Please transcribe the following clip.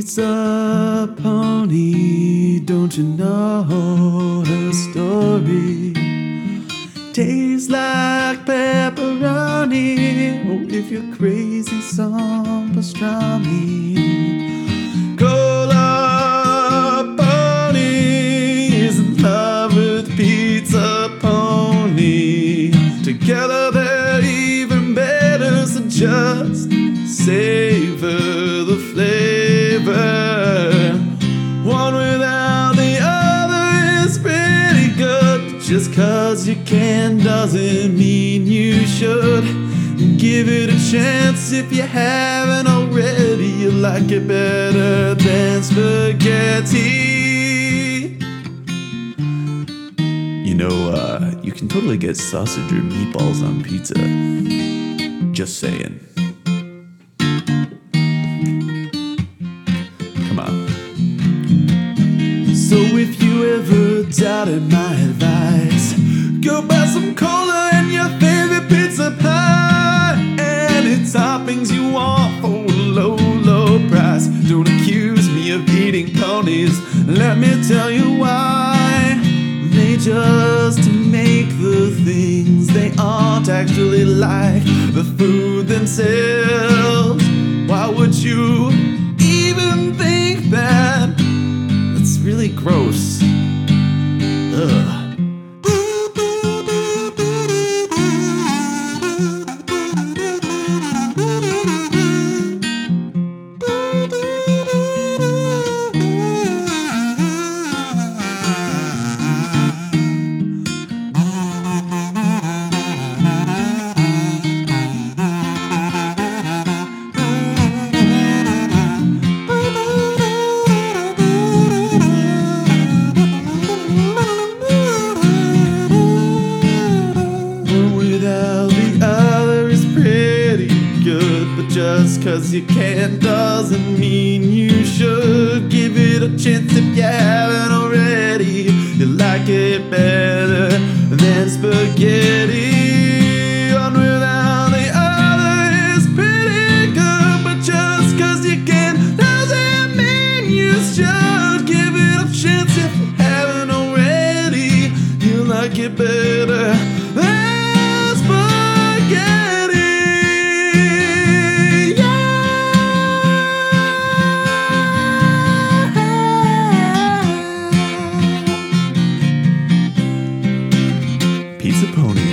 Pizza Pony, don't you know her story? Tastes like pepperoni. Oh, if you're crazy, some pastrami. Cola Pony is in love with Pizza Pony. Together they're even better, so just savor the flavor. One without the other is pretty good. Just 'cause you can doesn't mean you should. Give it a chance if you haven't already. You like it better than spaghetti. You know, you can totally get sausage or meatballs on pizza. Just saying. Come on. So if you ever doubted my advice, go buy some cola and your favorite pizza pie. Any toppings you want for a low, low price. Don't accuse me of eating ponies, let me tell you why. They just make the things they aren't actually like the food themselves. Why would you even think that? That's really gross. Ugh. But just 'cause you can doesn't mean you should. Give it a chance if you haven't already. You like it better than spaghetti. One without the other is pretty good. But just 'cause you can doesn't mean you should. Give it a chance if you haven't already. You like it better than spaghetti. Pizza Pony.